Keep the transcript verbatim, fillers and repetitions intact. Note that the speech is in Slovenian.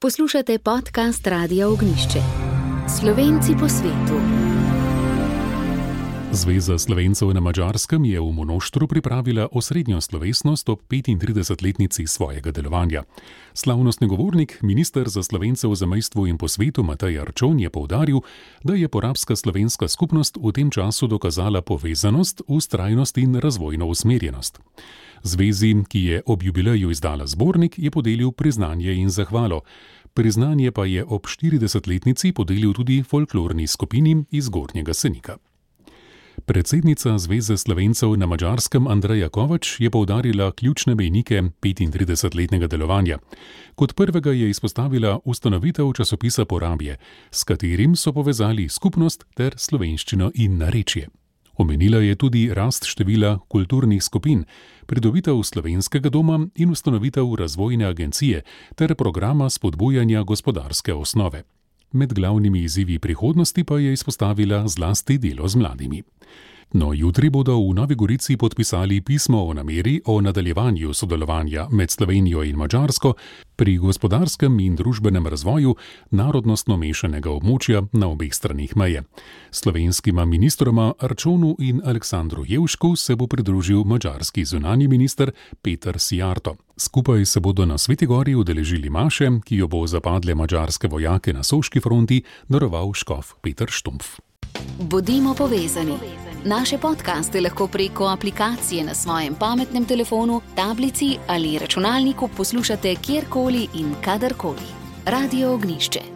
Poslušate podcast Radia Ognjišče. Slovenci po svetu. Zveza Slovencev na Madžarskem je v Monoštru pripravila osrednjo slovesnost ob petintridesetletnici svojega delovanja. Slavnostni govornik, minister za Slovence v zamejstvu in po svetu Matej Arčon je poudaril, da je porabska slovenska skupnost v tem času dokazala povezanost, vztrajnost in razvojno usmerjenost. Zvezi, ki je ob jubileju izdala zbornik, je podelil priznanje in zahvalo. Priznanje pa je ob štiridesetletnici podelil tudi folklorni skupini iz Gornjega Senika. Predsednica Zveze Slovencev na Madžarskem Andreja Kovač je poudarila ključne mejnike petintridesetletnega delovanja. Kot prvega je izpostavila ustanovitev časopisa Porabje, s katerim so povezali skupnost ter slovenščino in narečje. Omenila je tudi rast števila kulturnih skupin, pridobitev slovenskega doma in ustanovitev razvojne agencije ter programa spodbujanja gospodarske osnove. Med glavnimi izzivi prihodnosti pa je izpostavila zlasti delo z mladimi. No, jutri bodo v Novi Gorici podpisali pismo o nameri o nadaljevanju sodelovanja med Slovenijo in Madžarsko pri gospodarskem in družbenem razvoju narodnostno mešanega območja na obeh stranih meje. Slovenskima ministroma Arčonu in Aleksandru Jevšku se bo pridružil madžarski zunanji minister Peter Szijjártó. Skupaj se bodo na Sveti Gori udeležili maše, ki jo bo za padle madžarske vojake na Soški fronti daroval škof Peter Štumpf. Bodimo povezani. Naše podcaste lahko preko aplikacije na svojem pametnem telefonu, tablici ali računalniku poslušate kjerkoli in kadarkoli. Radio Ognjišče.